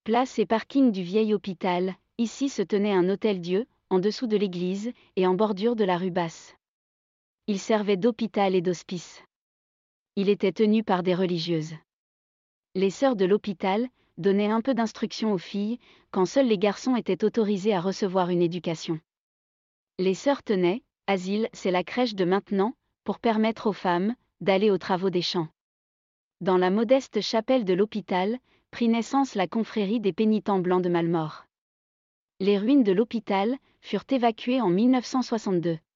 Place et parking du vieil hôpital, ici se tenait un hôtel-Dieu, en dessous de l'église, et en bordure de la rue Basse. Il servait d'hôpital et d'hospice. Il était tenu par des religieuses. Les sœurs de l'hôpital donnaient un peu d'instruction aux filles, quand seuls les garçons étaient autorisés à recevoir une éducation. Les sœurs tenaient, asile, c'est la crèche de maintenant, pour permettre aux femmes d'aller aux travaux des champs. Dans la modeste chapelle de l'hôpital, prit naissance la confrérie des pénitents blancs de Malmort. Les ruines de l'hôpital furent évacuées en 1962.